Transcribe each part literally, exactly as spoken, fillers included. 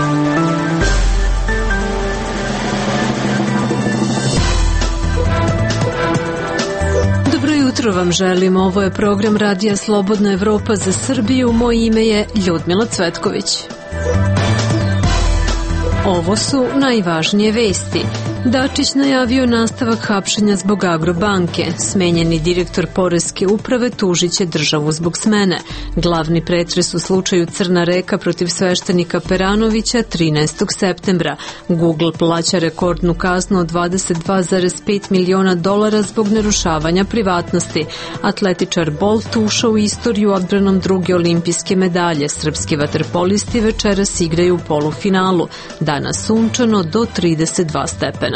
Jutro vam želim, ovo je program Radija Slobodna Evropa za Srbiju, moje ime je Ljudmila Cvetković. Ovo su najvažnije vesti. Dačić najavio nastavak hapšenja zbog Agrobanke. Smenjeni direktor Poreske uprave tužiće državu zbog smene. Glavni pretres u slučaju Crna reka protiv sveštenika Peranovića trinaestog septembra. Google plaća rekordnu kaznu od dvadeset dva zarez pet miliona dolara zbog narušavanja privatnosti. Atletičar Bolt ušao u istoriju odbranom druge olimpijske medalje. Srpski vaterpolisti večeras igraju u polufinalu. Danas sunčano do trideset dva stepena.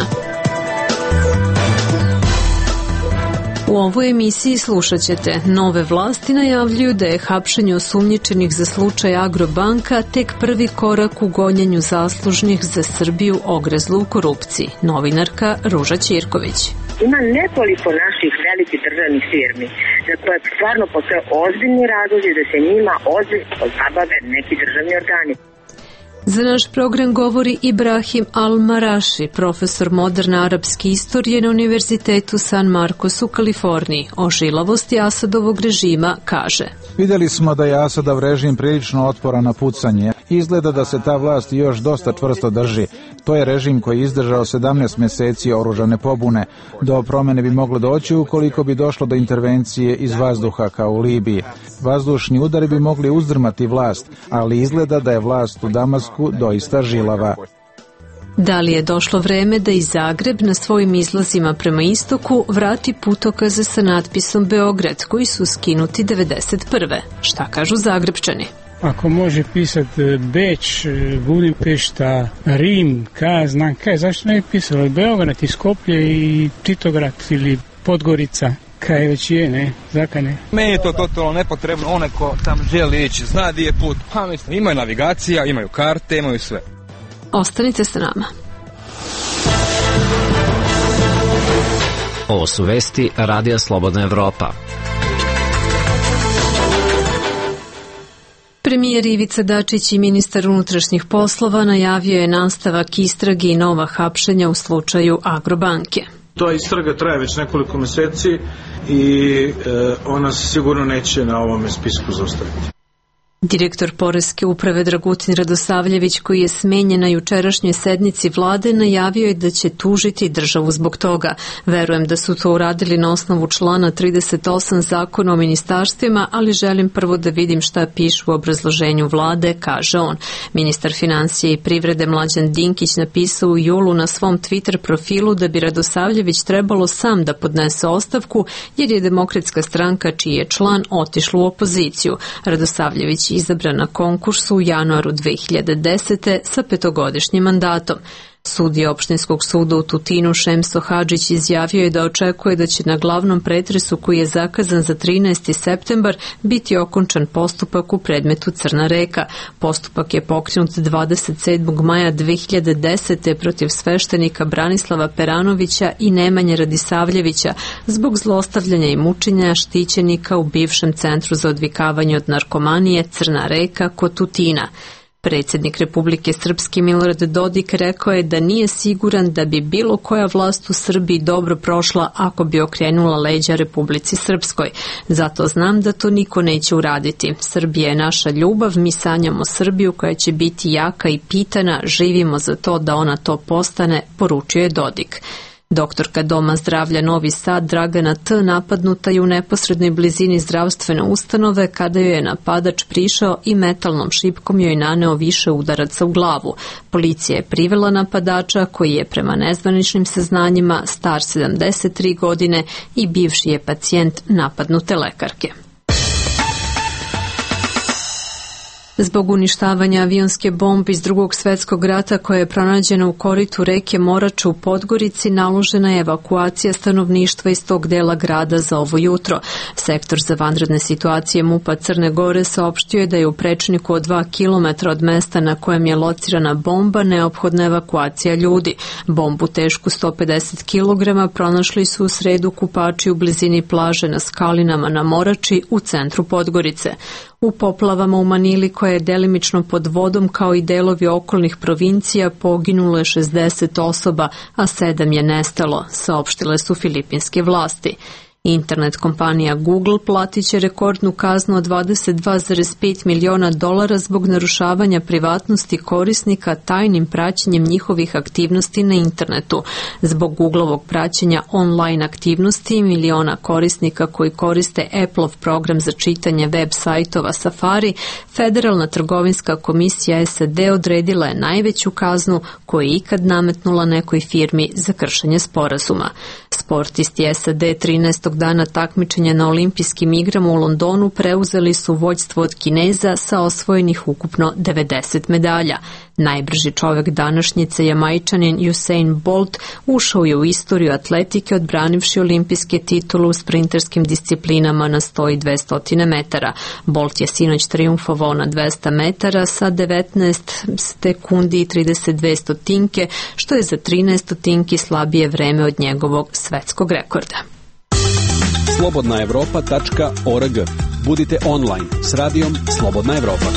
U ovoj emisiji slušat ćete: nove vlasti najavljuju da je hapšenje osumnjičenih za slučaj Agrobanka tek prvi korak u gonjenju zaslužnih za Srbiju ogrezlu u korupciji. Novinarka Ruža Ćirković. Ima nekoliko naših velikih državnih firmi za koje stvarno postoje ozbiljni razlozi da se njima ozbiljno pozabave neki državni organi. Za naš program govori Ibrahim Al-Maraši, profesor moderne arapske istorije na Univerzitetu San Marcos u Kaliforniji. O žilavosti Asadovog režima kaže: Vidjeli smo da je Asadov režim prilično otporan na pucanje. Izgleda da se ta vlast još dosta čvrsto drži. To je režim koji je izdržao sedamnaest meseci oružane pobune. Do promene bi moglo doći ukoliko bi došlo do intervencije iz vazduha kao u Libiji. Vazdušni udari bi mogli uzdrmati vlast, ali izgleda da je vlast u Damasku doista žilava. Da li je došlo vreme da i Zagreb na svojim izlazima prema istoku vrati putokaze sa natpisom Beograd, koji su skinuti devedeset prve? Šta kažu Zagrebčani? Ako može pisati Beč, Budimpešta, Rim, kaj znam kaj, zašto ne bi pisalo Beograd i Skoplje i Titograd ili Podgorica? Kaj već je, ne? Zaka ne? Meni je to totalno nepotrebno, onaj ko tam želi ići, zna di je put. Pa mislim, imaju navigacija, imaju karte, imaju sve. Ostanite sa nama. Ovo su vesti Radija Slobodna Evropa. Premijer Ivica Dačić i ministar unutrašnjih poslova najavio je nastavak istrage i nova hapšenja u slučaju Agrobanke. Ta istraga traje već nekoliko meseci i e, ona se sigurno neće na ovome spisku zaustaviti. Direktor Poreske uprave Dragutin Radosavljević, koji je smenjen na jučerašnjoj sednici vlade, najavio je da će tužiti državu zbog toga. Verujem da su to uradili na osnovu člana trideset osam Zakona o ministarstvima, ali želim prvo da vidim šta piše u obrazloženju vlade, kaže on. Ministar financije i privrede Mlađan Dinkić napisao u julu na svom Twitter profilu da bi Radosavljević trebalo sam da podnese ostavku, jer je Demokratska stranka, čiji je član, otišla u opoziciju. Radosavljević izabran na konkursu u januaru dve hiljade desete. sa petogodišnjim mandatom. Sudija opštinskog suda u Tutinu Šemso Hadžić izjavio je da očekuje da će na glavnom pretresu, koji je zakazan za trinaesti septembar, biti okončan postupak u predmetu Crna reka. Postupak je pokrenut dvadeset sedmog maja dve hiljade desete. protiv sveštenika Branislava Peranovića i Nemanje Radisavljevića zbog zlostavljanja i mučenja štićenika u bivšem centru za odvikavanje od narkomanije Crna reka kod Tutina. Predsjednik Republike Srpske Milorad Dodik rekao je da nije siguran da bi bilo koja vlast u Srbiji dobro prošla ako bi okrenula leđa Republici Srpskoj. Zato znam da to niko neće uraditi. Srbija je naša ljubav, mi sanjamo Srbiju koja će biti jaka i pitana, živimo za to da ona to postane, poručio je Dodik. Doktorka Doma zdravlja Novi Sad Dragana T. napadnuta je u neposrednoj blizini zdravstvene ustanove kada joj je napadač prišao i metalnom šipkom joj naneo više udaraca u glavu. Policija je privela napadača, koji je prema nezvaničnim saznanjima star sedamdeset tri godine i bivši je pacijent napadnute lekarke. Zbog uništavanja avionske bombe iz Drugog svetskog rata koja je pronađena u koritu reke Morača u Podgorici, naložena je evakuacija stanovništva iz tog dela grada za ovo jutro. Sektor za vanredne situacije MUP-a Crne Gore saopštio je da je u prečniku od dva kilometra od mesta na kojem je locirana bomba neophodna evakuacija ljudi. Bombu tešku sto pedeset kilograma pronašli su u sredu kupači u blizini plaže na Skalinama na Morači u centru Podgorice. U poplavama u Manili, koja je delimično pod vodom kao i delovi okolnih provincija, poginulo je šezdeset osoba, a sedam je nestalo, saopštile su filipinske vlasti. Internet kompanija Google platit će rekordnu kaznu od dvadeset dva zarez pet miliona dolara zbog narušavanja privatnosti korisnika tajnim praćenjem njihovih aktivnosti na internetu. Zbog Googlovog praćenja online aktivnosti miliona korisnika koji koriste Appleov program za čitanje web sajtova Safari, Federalna trgovinska komisija S A D odredila je najveću kaznu koju je ikad nametnula nekoj firmi za kršenje sporazuma. Sportisti S A D trinaestog dana takmičenja na olimpijskim igrama u Londonu preuzeli su vođstvo od Kineza sa osvojenih ukupno devedeset medalja. Najbrži čovjek današnjice, Jamajčanin Usain Bolt, ušao je u istoriju atletike odbranivši olimpijske titule u sprinterskim disciplinama na sto i dvesta metara. Bolt je sinoć trijumfovao na dvesta metara sa devetnaest sekundi i trideset dve stotinke, što je za trinaest stotinki slabije vreme od njegovog svetskog rekorda. slobodna evropa tačka org. Budite online s radijom Slobodna Evropa.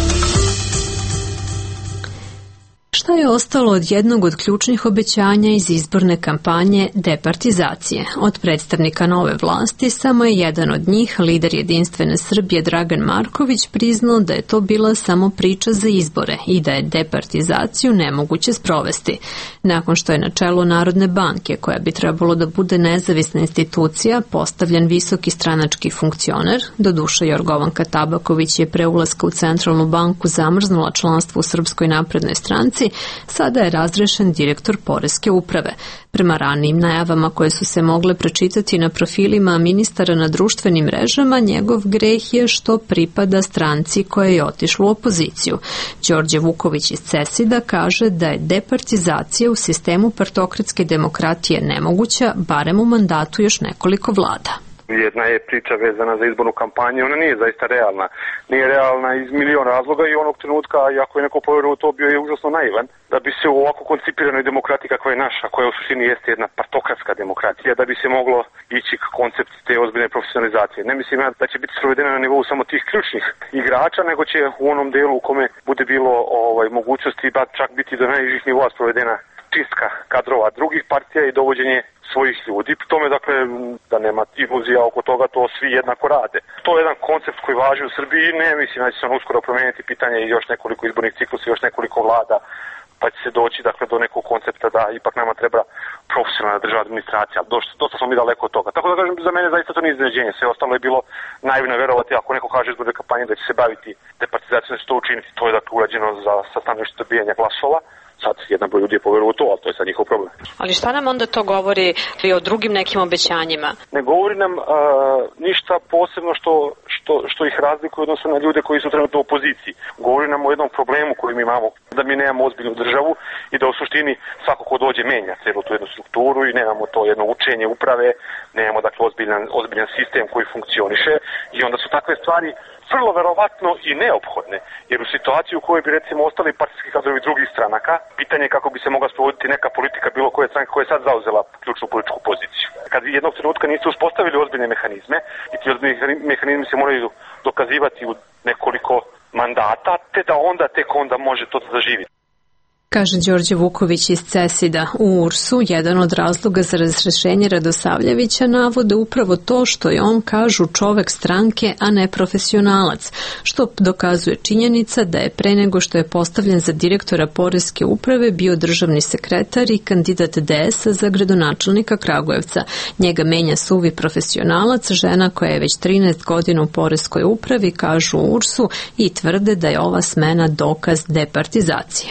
Šta je ostalo od jednog od ključnih obećanja iz izborne kampanje departizacije? Od predstavnika nove vlasti samo je jedan od njih, lider Jedinstvene Srbije Dragan Marković, priznao da je to bila samo priča za izbore i da je departizaciju nemoguće sprovesti. Nakon što je na čelu Narodne banke, koja bi trebalo da bude nezavisna institucija, postavljen visoki stranački funkcioner, doduše Jorgovanka Tabaković je pre ulaska u Centralnu banku zamrznula članstvo u Srpskoj naprednoj stranci, sada je razrešen direktor Poreske uprave. Prema ranijim najavama koje su se mogle pročitati na profilima ministara na društvenim mrežama, njegov greh je što pripada stranci koja je otišla u opoziciju. Đorđe Vuković iz Cesida kaže da je departizacija u sistemu partokratske demokratije nemoguća, barem u mandatu još nekoliko vlada. Jedna je priča vezana za izbornu kampanju, ona nije zaista realna. Nije realna iz miliona razloga i onog trenutka, ako je neko povjerovao to, bio je užasno naivan, da bi se u ovako koncipiranoj demokratiji kakva je naša, koja u suštini jeste jedna partokratska demokratija, da bi se moglo ići k koncept te ozbiljne profesionalizacije. Ne mislim ja da će biti sprovedena na nivou samo tih ključnih igrača, nego će u onom delu u kome bude bilo ovaj, mogućnosti ba čak biti do najnižih nivoa sprovedena čistka kadrova drugih partija i dovođenje svojih ljudi. Pri tome, dakle, da nema iluzija oko toga, to svi jednako rade. To je jedan koncept koji važi u Srbiji, ne mislim da će se on uskoro promijeniti, pitanje i još nekoliko izbornih ciklusa, još nekoliko vlada, pa će se doći, dakle, do nekog koncepta da ipak nama treba profesionalna državna administracija. Dosta, dosta smo mi daleko od toga. Tako da kažem, za mene zaista to nije iznenađenje. Sve ostalo je bilo naivno verovati, ako neko kaže izborne kampanje da će se baviti departizacijom, da će to učiniti. To je, dakle, urađeno za stanovište dobijanja glasova. Sad jedan broj ljudi je povjerovao to, ali to je sad njihov problem. Ali šta nam onda to govori i o drugim nekim obećanjima? Ne govori nam uh, ništa posebno što, što, što ih razlikuje odnosno na ljude koji su trenutno u opoziciji. Govori nam o jednom problemu koji mi imamo, da mi nemamo ozbiljnu državu i da u suštini svako ko dođe menja cijelu tu jednu strukturu i nemamo to jedno učenje uprave, nemamo dakle ozbiljan, ozbiljan sistem koji funkcioniše i onda su takve stvari vrlo verovatno i neophodne, jer u situaciji u kojoj bi recimo ostali partijski kadrovi drugih stranaka, pitanje je kako bi se mogla sprovoditi neka politika bilo koje stranke koja je sad zauzela ključnu političku poziciju. Kad jednog trenutka niste uspostavili ozbiljne mehanizme i ti ozbiljni mehanizmi se moraju dokazivati u nekoliko mandata, te da onda tek onda može to da zaživi. Kaže Đorđe Vuković iz Cesida. U U R S-u jedan od razloga za razrešenje Radosavljevića navode upravo to što je on, kažu, čovek stranke, a ne profesionalac, što dokazuje činjenica da je pre nego što je postavljen za direktora Poreske uprave bio državni sekretar i kandidat D S-a za gradonačelnika Kragujevca. Njega menja suvi profesionalac, žena koja je već trinaest godina u Poreskoj upravi, kažu u U R S-u, i tvrde da je ova smena dokaz departizacije.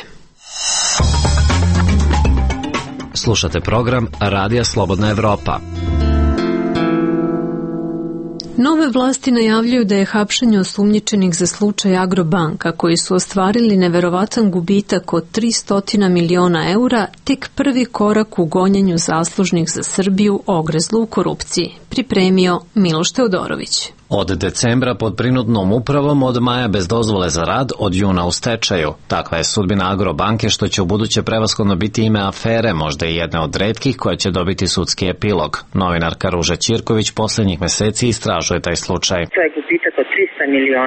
Slušate program Radija Slobodna Evropa. Nove vlasti najavljuju da je hapšenje osumnjičenih za slučaj Agrobanka, koji su ostvarili neverovatan gubitak od tristo miliona eura, tek prvi korak u gonjenju zaslužnih za Srbiju ogrezlu u korupciji, pripremio Miloš Teodorović. Od decembra pod prinudnom upravom, od maja bez dozvole za rad, od juna u stečaju. Takva je sudbina Agrobanke, što će u buduće prevashodno biti ime afere, možda i jedne od retkih koja će dobiti sudski epilog. Novinarka Ruža Ćirković posljednjih meseci istražuje taj slučaj. To je gubitak od tristo miliona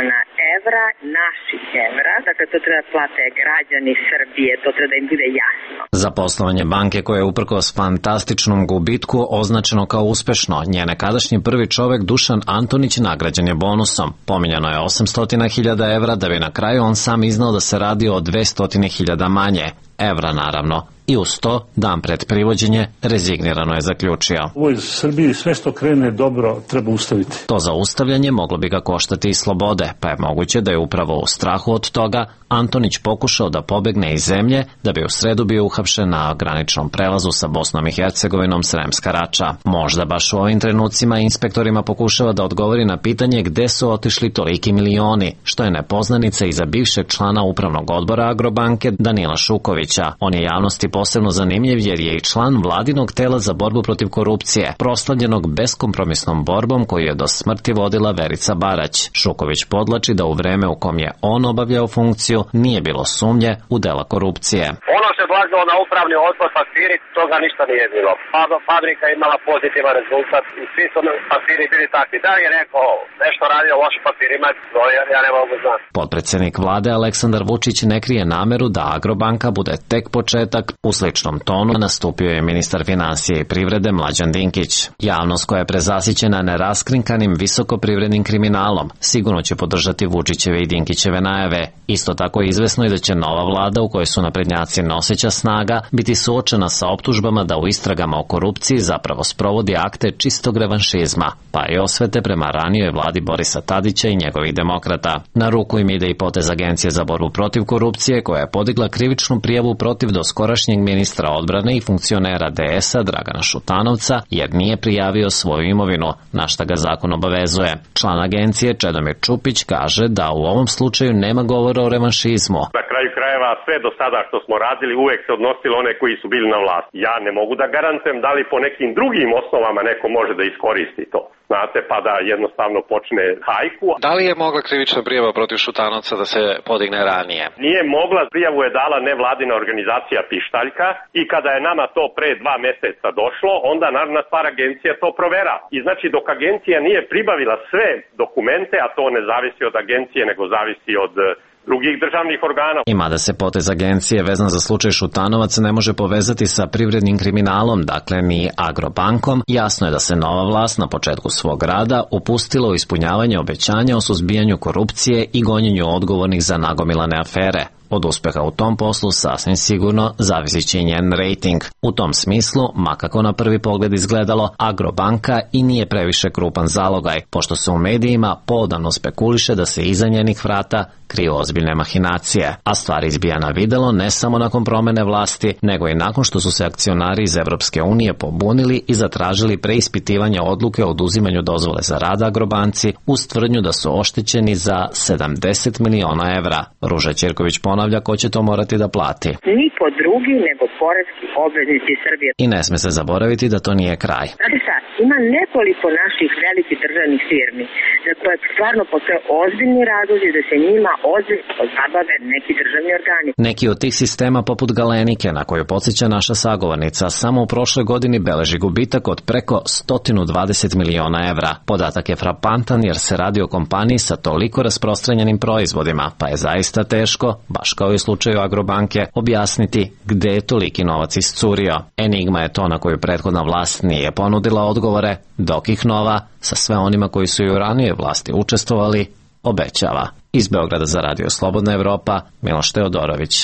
evra, naših evra, dakle to treba plate građani Srbije, to treba da im bude jasno. Za poslovanje banke koje je uprkos fantastičnom gubitku označeno kao uspešno, njen nekadašnji prvi čovek Dušan Antonić nagrađen je bonusom. Pominjano je osamsto hiljada evra, da bi na kraju on sam iznao da se radi o dvesta hiljada manje evra, naravno. I uz to, dan pred privođenje, rezignirano je zaključio. U ovoj Srbiji sve što krene dobro treba ustaviti. To zaustavljanje moglo bi ga koštati i slobode, pa je moguće da je upravo u strahu od toga Antonić pokušao da pobegne iz zemlje, da bi u sredu bio uhapšen na graničnom prelazu sa Bosnom i Hercegovinom Sremska Rača. Možda baš u ovim trenucima inspektorima pokušava da odgovori na pitanje gde su otišli toliki milioni, što je nepoznanica i za bivšeg člana upravnog odbora Agrobanke Danila Šukovića. On je javnosti posebno zanimljiv jer je i član vladinog tela za borbu protiv korupcije, proslavljenog beskompromisnom borbom koju je do smrti vodila Verica Barać. Šuković podlači da u vreme u kom je on obavljao funkciju nije bilo sumnje u dela korupcije. Ono se odlazilo na upravni odbor papiri, toga ništa nije bilo. Fabrika imala pozitivan rezultat i svi su papiri bili takvi. Da je rekao nešto radio loše papirima, to ja ne mogu znati. Potpredsednik vlade Aleksandar Vučić ne krije nameru da Agrobanka bude tek početak. U sličnom tonu nastupio je ministar finansije i privrede Mlađan Dinkić. Javnost koja je prezasićena neraskrinkanim visokoprivrednim kriminalom sigurno će podržati Vučićeve i Dinkićeve najave. Isto tako je izvesno i da će nova vlada u kojoj su naprednjaci noseća snaga biti suočena sa optužbama da u istragama o korupciji zapravo sprovodi akte čistog revanšizma, pa i osvete prema ranijoj vladi Borisa Tadića i njegovih demokrata. Na ruku im ide i potez Agencije za borbu protiv korupcije koja je podigla krivičnu prijavu protiv doskorašnjeg ministra odbrane i funkcionera D S-a Dragana Šutanovca jer nije prijavio svoju imovinu, na šta ga zakon obavezuje. Član agencije Čedomir Čupić kaže da u ovom slučaju nema govora o revanšizmu. Na kraju krajeva sve do sada što smo radili uvek se odnosilo one koji su bili na vlasti. Ja ne mogu da garantujem da li po nekim drugim osnovama neko može da iskoristi to. Znate, pa da jednostavno počne hajku. Da li je mogla krivična prijava protiv Šutanovca da se podigne ranije? Nije mogla, prijavu je dala nevladina organizacija Pištaljka i kada je nama to pre dva meseca došlo, onda Narodna stvar agencija to provera. I znači dok agencija nije pribavila sve dokumente, a to ne zavisi od agencije nego zavisi od drugih državnih organa. I mada se potez agencije vezan za slučaj Šutanovac ne može povezati sa privrednim kriminalom, dakle ni Agrobankom, jasno je da se nova vlast na početku svog rada upustila u ispunjavanje obećanja o suzbijanju korupcije i gonjenju odgovornih za nagomilane afere. Od uspeha u tom poslu sasvim sigurno zavisit će i njen rejting. U tom smislu, makako na prvi pogled izgledalo, Agrobanka i nije previše krupan zalogaj, pošto se u medijima poodavno spekuliše da se iza njenih vrata kriju ozbiljne mahinacije. A stvar izbija na videlo ne samo nakon promene vlasti, nego i nakon što su se akcionari iz Evropske unije pobunili i zatražili preispitivanje odluke o oduzimanju dozvole za rad Agrobanci uz tvrdnju da su oštećeni za sedamdeset miliona evra. Ruža Ćirković ponavlja ko će to morati da plati. Niko drugi nego poreski obveznici Srbije. I ne sme se zaboraviti da to nije kraj. Znate šta, ima nekoliko naših velikih državnih firmi za koje stvarno postoje ozbiljni razlozi da se njima ozbiljno zabave neki državni organi. Neki od tih sistema poput Galenike, na koju podsjeća naša sagovornica, samo u prošloj godini beleži gubitak od preko sto dvadeset miliona evra. Podatak je frapantan jer se radi o kompaniji sa toliko rasprostranjenim proizvodima, pa je zaista teško, baš kao i u slučaju Agrobanke, objasniti gde je toliki novac iscurio. Enigma je to na koju prethodna vlast nije ponudila odgovore, dok ih nova, sa sve onima koji su i u ranije vlasti učestvovali, obećava. Iz Beograda za Radio Slobodna Evropa, Miloš Teodorović.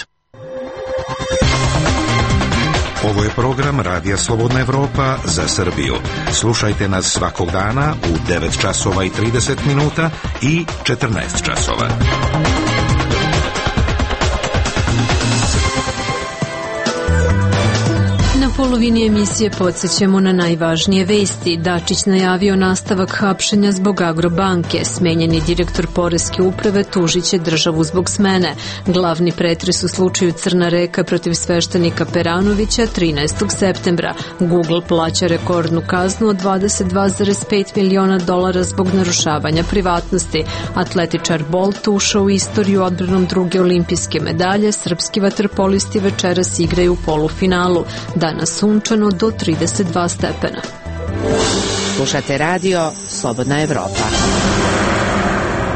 Ovo je program Radija Slobodna Evropa za Srbiju. Slušajte nas svakog dana u devet časova i trideset minuta i četrnaest časova. Na polovini emisije podsjećamo na najvažnije vesti. Dačić najavio nastavak hapšenja zbog Agrobanke. Smenjeni direktor Poreske uprave tužiće državu zbog smene. Glavni pretres u slučaju Crna reka protiv sveštenika Peranovića trinaestog septembra. Google plaća rekordnu kaznu od dvadeset dva zarez pet miliona dolara zbog narušavanja privatnosti. Atletičar Bolt ušao u istoriju odbranom druge olimpijske medalje. Srpski vaterpolisti večeras igraju u polufinalu. Danas sunčano do trideset dva stepena. Slušate radio Slobodna Evropa.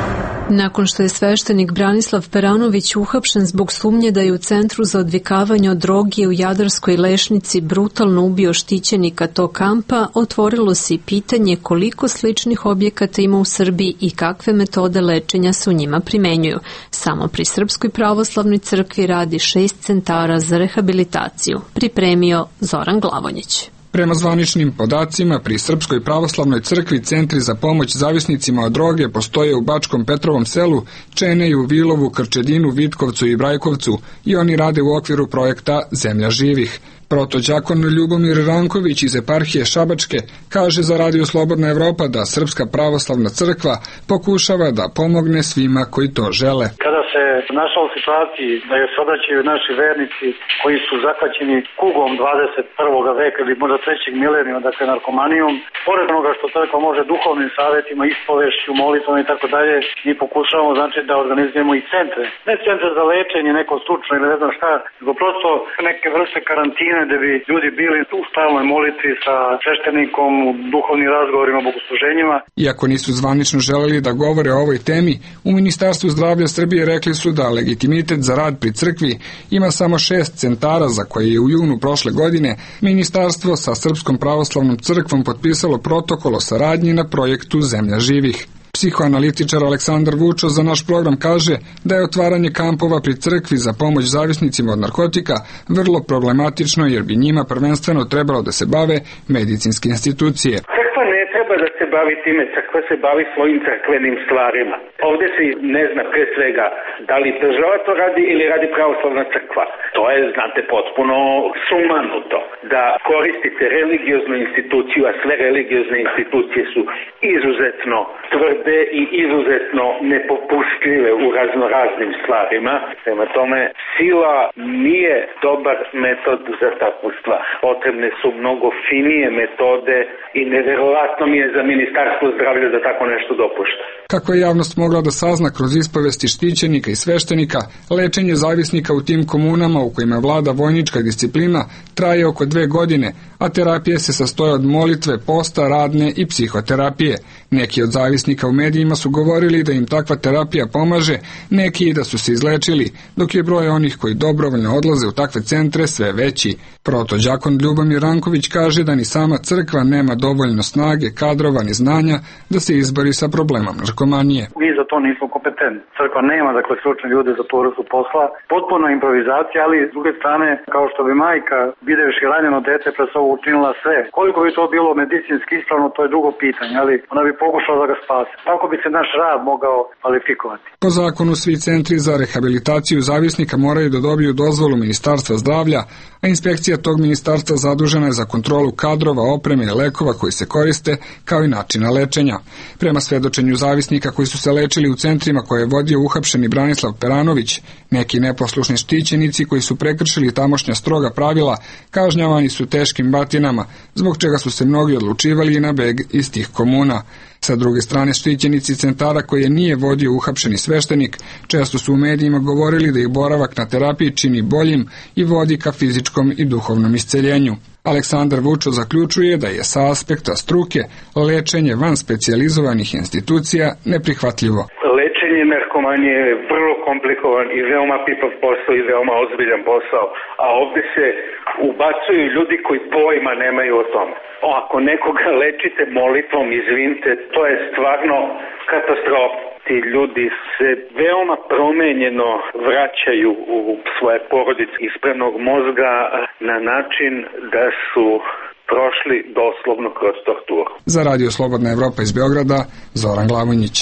Nakon što je sveštenik Branislav Peranović uhapšen zbog sumnje da je u Centru za odvikavanje od droge u Jadarskoj Lešnici brutalno ubio štićenika tog kampa, otvorilo se i pitanje koliko sličnih objekata ima u Srbiji i kakve metode lečenja se u njima primenjuju. Samo pri Srpskoj pravoslavnoj crkvi radi šest centara za rehabilitaciju. Pripremio Zoran Glavonjić. Prema zvaničnim podacima, pri Srpskoj pravoslavnoj crkvi centri za pomoć zavisnicima od droge postoje u Bačkom Petrovom selu, Čeneju, Vilovu, Krčedinu, Vitkovcu i Brajkovcu i oni rade u okviru projekta Zemlja živih. Protođakon Ljubomir Ranković iz eparhije Šabačke kaže za Radio Slobodna Evropa da Srpska pravoslavna crkva pokušava da pomogne svima koji to žele. Kada se našao u situaciji da je se obraćaju naši vernici koji su zahvaćeni kugom dvadeset prvog veka ili možda trećeg milenijuma, dakle narkomanijom, pored onoga što crkva može duhovnim savjetima, ispovešću, molitvom i tako dalje, mi pokušavamo znači da organizujemo i centre. Ne centre za lečenje, neko stručno ili ne znam šta, nego prosto neke vrste karantine da bi ljudi bili u stalnoj molitvi sa sveštenikom, u duhovnim razgovorima, bogosluženjima. Iako nisu zvanično želeli da govore o ovoj temi, u Ministarstvu zdravlja Srbije rekli su da legitimitet za rad pri crkvi ima samo šest centara za koje je u junu prošle godine Ministarstvo sa Srpskom pravoslavnom crkvom potpisalo protokol o saradnji na projektu Zemlja živih. Psihoanalitičar Aleksandar Vučo za naš program kaže da je otvaranje kampova pri crkvi za pomoć zavisnicima od narkotika vrlo problematično jer bi njima prvenstveno trebalo da se bave medicinske institucije. Crkva ne treba da se bavi time, crkva se bavi svojim crkvenim stvarima. Ovdje se ne zna pre svega da li država to radi ili radi pravoslavna crkva. To je, znate, potpuno sumanuto. Da koristite religioznu instituciju, a sve religiozne institucije su izuzetno tvrde i izuzetno nepopustljive u raznoraznim stvarima. Prema tome, sila nije dobar metod za takvu stvar. Potrebne su mnogo finije metode i neverovatno mi je za Ministarstvo zdravlja da tako nešto dopušta. Kako je javnost mogla da sazna kroz ispovesti štićenika i sveštenika, lečenje zavisnika u tim komunama u kojima vlada vojnička disciplina traje oko dve godine, a terapije se sastoje od molitve, posta, radne i psihoterapije. Neki od zavisnika u medijima su govorili da im takva terapija pomaže, neki i da su se izlečili, dok je broj onih koji dobrovoljno odlaze u takve centre sve veći. Protođakon Ljubomir Ranković kaže da ni sama crkva nema dovoljno snage, kadrova ni znanja da se izbori sa problemom narkomanije. Mi za to nismo kompetentni. Crkva nema dakle stručne ljude za tu vrstu posla. Potpuno improvizacija, ali s druge strane, kao što bi majka videvši ranjeno dete pred sobom učinila sve. Koliko bi to bilo medicinski ispravno, to je drugo pitanje, ali ona bi pokušala da ga spase. Tako bi se naš rad mogao kvalifikovati. Po zakonu svi centri za rehabilitaciju zavisnika moraju da dobiju dozvolu Ministarstva zdravlja, a inspekcija tog ministarstva zadužena je za kontrolu kadrova, opreme i lekova koji se koriste, kao i načina lečenja. Prema svedočenju zavisnika koji su se lečili u centrima koje je vodio uhapšeni Branislav Peranović, neki neposlušni štićenici koji su prekršili tamošnja stroga pravila kažnjavani su teškim batinama, zbog čega su se mnogi odlučivali i na beg iz tih komuna. Sa druge strane, štićenici centara koje nije vodio uhapšeni sveštenik često su u medijima govorili da ih boravak na terapiji čini boljim i vodi ka fizičkom i duhovnom isceljenju. Aleksandar Vučo zaključuje da je sa aspekta struke lečenje van specijalizovanih institucija neprihvatljivo. Lečenje narkomanije je vrlo komplikovan i veoma pipav posao i veoma ozbiljan posao, a ovdje se ubacuju ljudi koji pojma nemaju o tome. O, ako nekoga lečite molitvom, izvinite, to je stvarno katastrofa. Ti ljudi se veoma promenjeno vraćaju u svoje porodice ispravnog mozga na način da su prošli doslovno kroz torturu. Za Radio Slobodna Evropa iz Beograda, Zoran Glavonjić.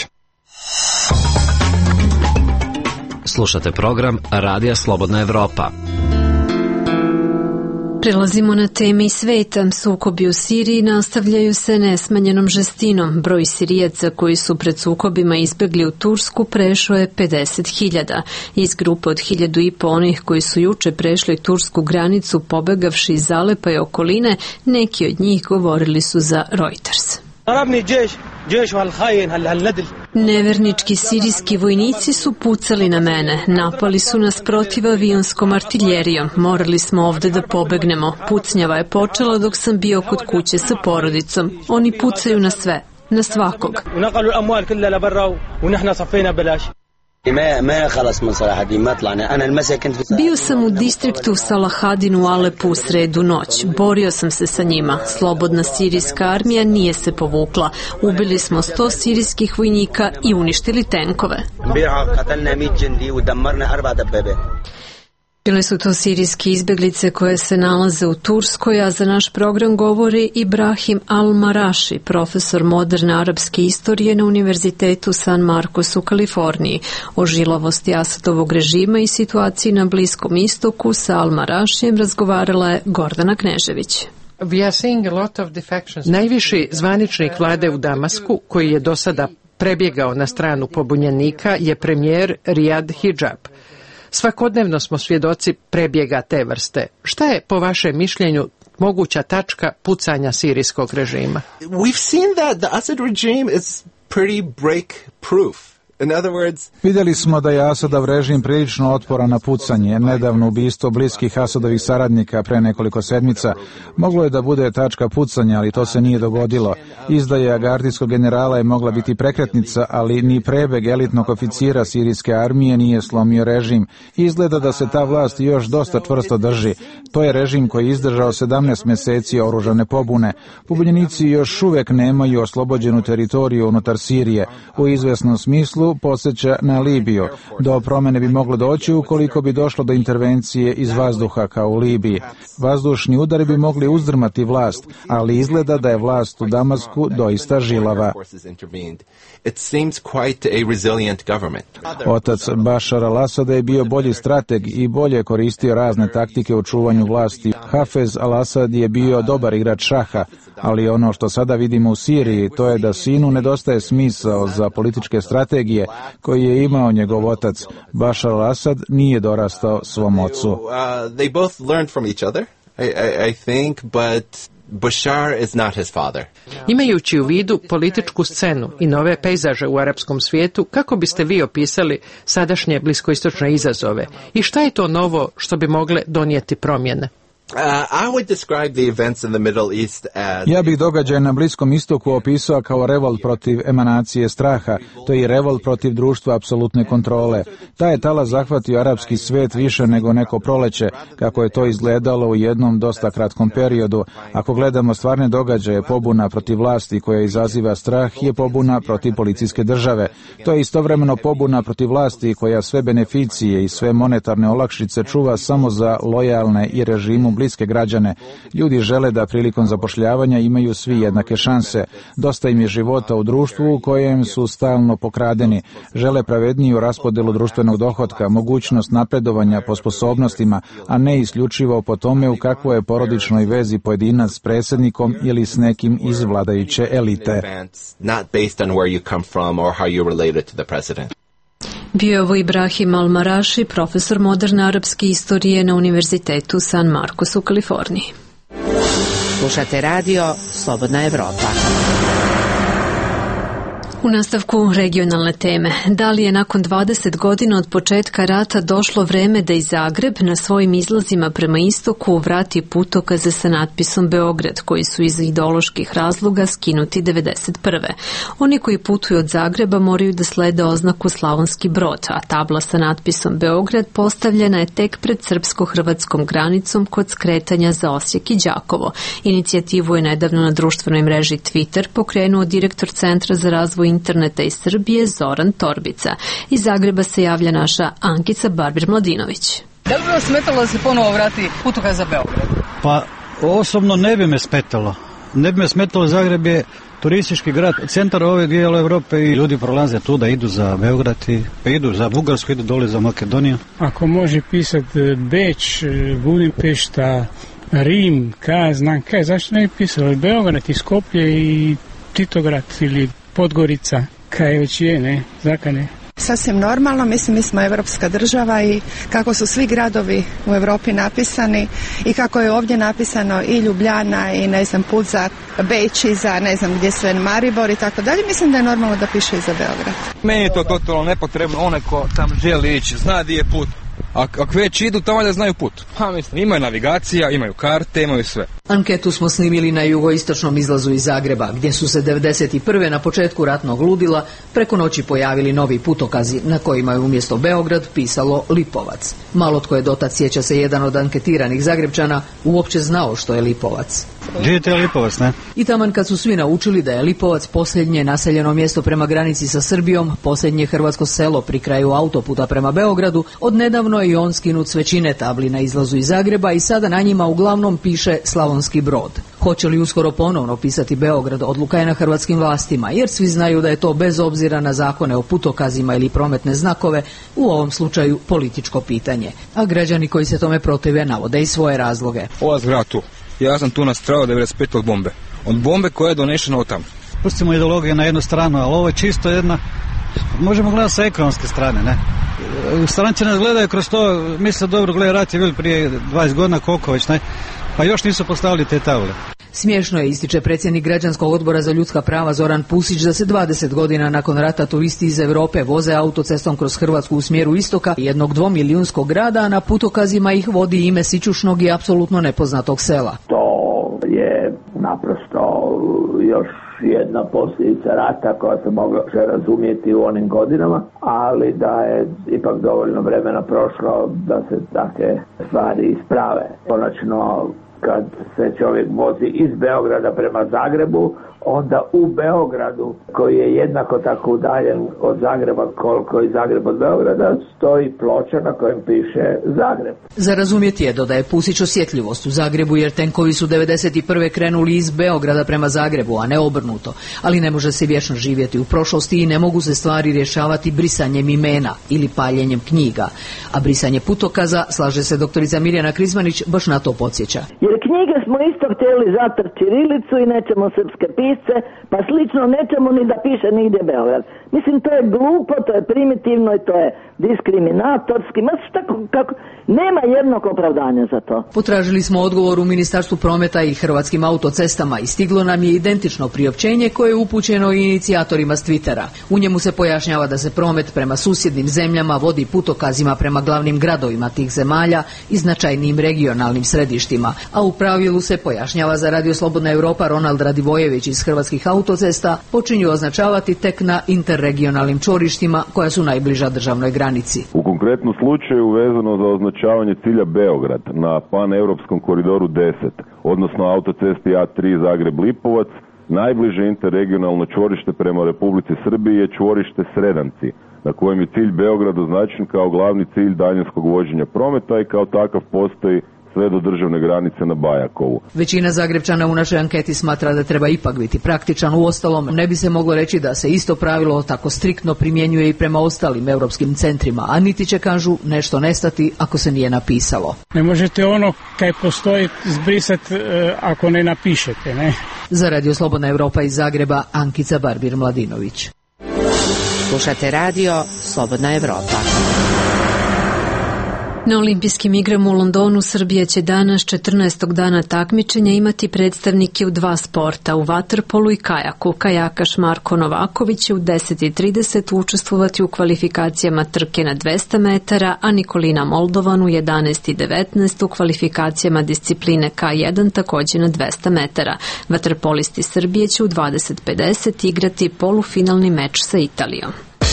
Slušate program Radija Slobodna Evropa. Prelazimo na teme iz sveta. Sukobi u Siriji nastavljaju se nesmanjenom žestinom. Broj Sirijaca koji su pred sukobima izbegli u Tursku prešao je pedeset hiljada. Iz grupe od hiljadu i po onih koji su juče prešli tursku granicu pobegavši iz Alepa i okoline, neki od njih govorili su za Reuters. Nevernički sirijski vojnici su pucali na mene. Napali su nas protivavijonskom artiljerijom. Morali smo ovde da pobegnemo. Pucnjava je počela dok sam bio kod kuće sa porodicom. Oni pucaju na sve. na svakog. Bio sam u distriktu Salahadin u Alepu u sredu noć. Borio sam se sa njima. Slobodna sirijska armija nije se povukla. Ubili smo sto sirijskih vojnika i uništili tenkove. Bile su to sirijski izbjeglice koje se nalaze u Turskoj, a za naš program govori Ibrahim Al-Marashi, profesor moderne arapske istorije na Univerzitetu San Marcos u Kaliforniji. O žilavosti Asadovog režima i situaciji na Bliskom istoku sa Al-Marashijem razgovarala je Gordana Knežević. Najviši zvaničnik vlade u Damasku, koji je do sada prebjegao na stranu pobunjenika, je premijer Riyad Hijab. Svakodnevno smo svjedoci prebjega te vrste. Šta je, po vašem mišljenju, moguća tačka pucanja sirijskog režima? We've seen that the Assad regime is pretty break proof. In other words, vidjeli smo da je Asadov režim prilično otporan na pucanje. Nedavno ubistvo bliskih Asadovih saradnika pre nekoliko sedmica moglo je da bude tačka pucanja, ali to se nije dogodilo. Izdaja gardijskog generala je mogla biti prekretnica, ali ni prebeg elitnog oficira sirijske armije nije slomio režim. Izgleda da se ta vlast još dosta čvrsto drži. To je režim koji je izdržao sedamnaest mjeseci oružane pobune. Pobunjenici još uvek nemaju oslobođenu teritoriju unutar Sirije. U izvesnom smislu podsjeća na Libiju. Do promjene bi moglo doći ukoliko bi došlo do intervencije iz vazduha kao u Libiji. Vazdušni udari bi mogli uzdrmati vlast, ali izgleda da je vlast u Damasku doista žilava. Otac Bašar al-Asada je bio bolji strateg i bolje koristio razne taktike u čuvanju vlasti. Hafez al-Asad je bio dobar igrač šaha, ali ono što sada vidimo u Siriji, to je da sinu nedostaje smisao za političke strategije koji je imao njegov otac. Bašar al-Asad nije dorastao svom ocu. Uh, they both learned from each other, I, I, I think, but Bashar is not his father. Imajući u vidu političku scenu i nove pejzaže u arapskom svijetu, kako biste vi opisali sadašnje bliskoistočne izazove i šta je to novo što bi mogle donijeti promjene? Uh, I would describe the events in the Middle East as... Ja bih događaje na Bliskom istoku opisao kao revolt protiv emanacije straha, to je i revolt protiv društva apsolutne kontrole. Ta je tala zahvatio arapski svet više nego neko proleće, kako je to izgledalo u jednom dosta kratkom periodu. Ako gledamo stvarne događaje, pobuna protiv vlasti koja izaziva strah je pobuna protiv policijske države. To je istovremeno pobuna protiv vlasti koja sve beneficije i sve monetarne olakšice čuva samo za lojalne i režimu bliske građane. Ljudi žele da prilikom zapošljavanja imaju svi jednake šanse. Dosta im je života u društvu u kojem su stalno pokradeni. Žele pravedniju raspodelu društvenog dohotka, mogućnost napredovanja po sposobnostima, a ne isključivo po tome u kakvoj je porodičnoj vezi pojedinac s predsjednikom ili s nekim iz vladajuće elite. Bio je ovo Ibrahim Al-Marashi, profesor moderne arapske istorije na Univerzitetu San Marcos u Kaliforniji. Slušate radio Slobodna Evropa. U nastavku regionalne teme. Da li je nakon dvadeset godina od početka rata došlo vreme da i Zagreb na svojim izlazima prema istoku vrati putokaze sa natpisom Beograd, koji su iz ideoloških razloga skinuti devedeset prve. Oni koji putuju od Zagreba moraju da slede oznaku Slavonski Brod, a tabla sa natpisom Beograd postavljena je tek pred srpsko-hrvatskom granicom kod skretanja za Osijek i Đakovo. Inicijativu je nedavno na društvenoj mreži Twitter pokrenuo direktor Centra za razvoj interneta iz Srbije Zoran Torbica. Iz Zagreba se javlja naša Ankica Barbir-Mladinović. Da li bi vas smetalo da se ponovo vrati putokaz za Beograd? Pa osobno ne bi me smetalo. Ne bi me smetalo, Zagreb je turistički grad, centar ove dijela Europe i ljudi prolaze tu da idu za Beograd i pa idu za Bugarsku, idu dole za Makedoniju. Ako može pisati Beč, Budimpešta, Rim, kaj znam kaj, zašto ne bi pisalo Beograd i Skoplje i Titograd ili Podgorica, kaj već je, ne, zakane. Sasvim normalno, mislim mi smo evropska država i kako su svi gradovi u Europi napisani i kako je ovdje napisano i Ljubljana i ne znam put za Beč i za ne znam gdje sve Maribor i tako dalje, mislim da je normalno da piše i za Beograd. Meni je to totalno nepotrebno, onaj ko tam želi ići, zna di je put. A ako već idu, tamo da znaju put. Ha, mislim, imaju navigacija, imaju karte, imaju sve. Anketu smo snimili na jugoistočnom izlazu iz Zagreba, gdje su se devedeset prve na početku ratnog ludila preko noći pojavili novi putokazi na kojima je umjesto Beograd pisalo Lipovac. Malo tko je dotad, sjeća se jedan od anketiranih Zagrebčana, uopće znao što je Lipovac. Gdje je Lipovac, ne? I taman kad su svi naučili da je Lipovac posljednje naseljeno mjesto prema granici sa Srbijom, posljednje hrvatsko selo pri kraju autoputa prema Beogradu, odnedavno je i on skinut s većine tabli na izlazu iz Zagreba i sada na njima uglavnom piše Slavonski Brod. Hoće li uskoro ponovno pisati Beograd, odluka je na hrvatskim vlastima, jer svi znaju da je to bez obzira na zakone o putokazima ili prometne znakove, u ovom slučaju političko pitanje. A građani koji se tome protive navode i svoje razloge. Ova zgrada tu. Ja sam tu nastradao devedeset pete od bombe. Od bombe koja je donešena od tamo. Pustimo ideologiju na jednu stranu, ali ovo je čisto jedna, možemo gledati sa ekonomske strane, ne? Stranci nas gledaju kroz to, misle dobro, gledaj, rat je bil prije dvadeset godina, koliko već, ne? Pa još nisu postavili te tavle. Smiješno je, ističe predsjednik Građanskog odbora za ljudska prava Zoran Pusić, da se dvadeset godina nakon rata turisti iz Europe voze autocestom kroz Hrvatsku u smjeru istoka jednog dvomilijunskog grada, a na putokazima ih vodi ime sićušnog i apsolutno nepoznatog sela. To je naprosto još jedna posljedica rata koja se mogla še razumjeti u onim godinama, ali da je ipak dovoljno vremena prošlo da se takve stvari isprave. Konačno, kad se čovjek vozi iz Beograda prema Zagrebu, onda u Beogradu, koji je jednako tako udaljen od Zagreba koliko i Zagreb od Beograda, stoji ploča na kojem piše Zagreb. Za razumjeti je, dodaje Pusić, osjetljivost u Zagrebu, jer tenkovi su devedeset prve krenuli iz Beograda prema Zagrebu, a ne obrnuto. Ali ne može se vječno živjeti u prošlosti i ne mogu se stvari rješavati brisanjem imena ili paljenjem knjiga. A brisanje putokaza, slaže se doktorica Mirjana Krizmanić, baš na to podsjeća. Jer knjige smo isto htjeli zatrti ćirilicu i nećemo srpske pisce, pa slično nećemo ni da piše nigdje Beograd. Mislim, to je glupo, to je primitivno i to je diskriminatorski. Ma šta, kako, nema jednog opravdanja za to. Potražili smo odgovor u Ministarstvu prometa i Hrvatskim autocestama i stiglo nam je identično priopćenje koje je upućeno i inicijatorima s Twittera. U njemu se pojašnjava da se promet prema susjednim zemljama vodi putokazima prema glavnim gradovima tih zemalja i značajnim regionalnim središtima, a u pravilu se pojašnjava za Radio Slobodna Europa Ronald Radivojević iz Hrvatskih autocesta počinju označavati tek na interregionalnim čvorištima koja su najbliža državnoj granici. U konkretnom slučaju vezano za označavanje cilja Beograd na paneuropskom koridoru deset, odnosno autocesti A tri Zagreb-Lipovac, najbliže interregionalno čvorište prema Republici Srbiji je čvorište Sredanci, na kojem je cilj Beograd označen kao glavni cilj daljinskog vođenja prometa i kao takav postoji sve do državne granice na Bajakovu. Većina Zagrebčana u našoj anketi smatra da treba ipak biti praktičan. Uostalom, ne bi se moglo reći da se isto pravilo tako striktno primjenjuje i prema ostalim europskim centrima, a niti će, kažu, nešto nestati ako se nije napisalo. Ne možete ono kaj postoji zbrisati e, ako ne napišete, ne? Za Radio Slobodna Europa iz Zagreba, Ankica Barbir-Mladinović. Slušate radio Slobodna Europa. Na olimpijskim igrama u Londonu Srbija će danas četrnaestog dana takmičenja imati predstavnike u dva sporta, u vaterpolu i kajaku. Kajakaš Marko Novaković će u deset i trideset učestvovati u kvalifikacijama trke na dvesta metara, a Nikolina Moldovan u jedanaest i devetnaest u kvalifikacijama discipline K jedan također na dvesta metara. Vaterpolisti Srbije će u dvadeset pedeset igrati polufinalni meč sa Italijom.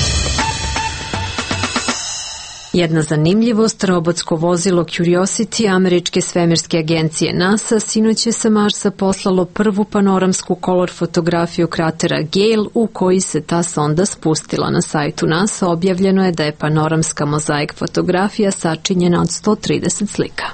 Jedna zanimljivost, robotsko vozilo Curiosity američke svemirske agencije NASA sinoć je sa Marsa poslalo prvu panoramsku kolor fotografiju kratera Gale u koji se ta sonda spustila. Na sajtu NASA objavljeno je da je panoramska mozaik fotografija sačinjena od sto trideset slika.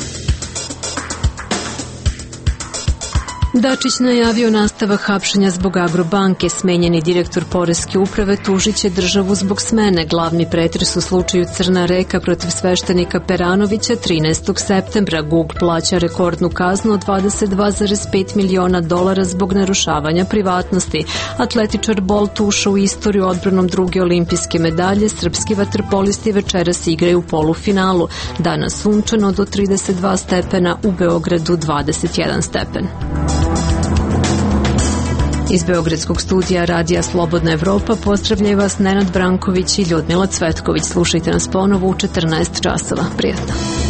Dačić najavio nastavak hapšenja zbog Agrobanke. Smenjeni direktor Poreske uprave tužit će državu zbog smene. Glavni pretres u slučaju Crna reka protiv sveštenika Peranovića trinaestog septembra. Google plaća rekordnu kaznu od dvadeset dva zarez pet miliona dolara zbog narušavanja privatnosti. Atletičar Bolt ušao u istoriju odbranom druge olimpijske medalje. Srpski vaterpolisti večeras igraju u polufinalu. Danas sunčano do trideset dva stepena, u Beogradu dvadeset jedan stepen. Iz Beogradskog studija Radija Slobodna Evropa pozdravljaju vas Nenad Branković i Ljudmila Cvetković. Slušajte nas ponovo u četrnaest časova. Prijatno.